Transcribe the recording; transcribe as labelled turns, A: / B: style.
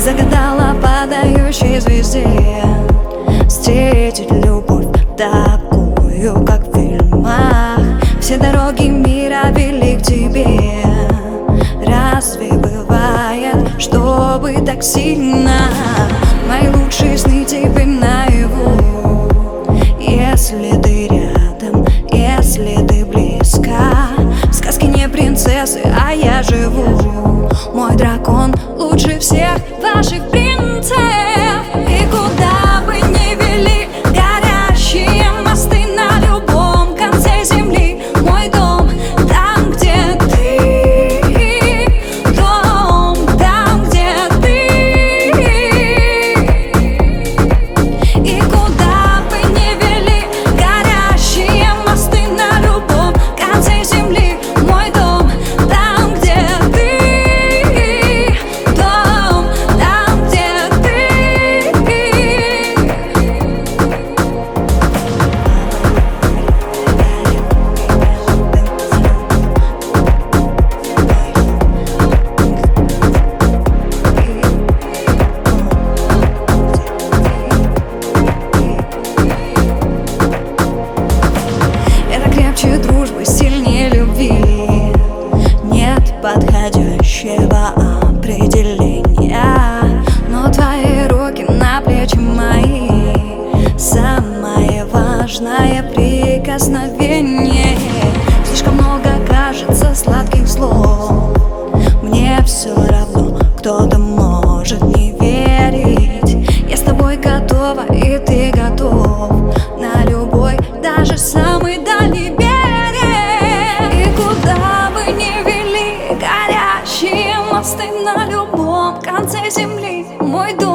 A: Загадала падающей звезде встретить любовь такую, как в фильмах. Все дороги мира вели к тебе. Разве бывает, чтобы так сильно? Мои лучшие сны теперь наяву. Если ты рядом, если ты близка. В сказке не принцессы, а я живу. Мой дракон лучше всех ваших принцесс. И куда бы ни вели горящие мосты на любом конце земли, мой дом там, где ты, дом там, где ты. И куда бы ни вели горящие мосты на любом конце земли, мой дом там, где ты, дом там, где ты. Это крепче дружбы, сильнее любви. Нет подходящего определения, но твои руки на плечи мои — самое важное прикосновение. Слишком много кажется сладких слов. Мне все равно, кто-то может не верить. Я с тобой готова, и ты готов на любой, даже самый дальний берег. И куда бы ни вели горящие мосты на любом конце земли, мой дом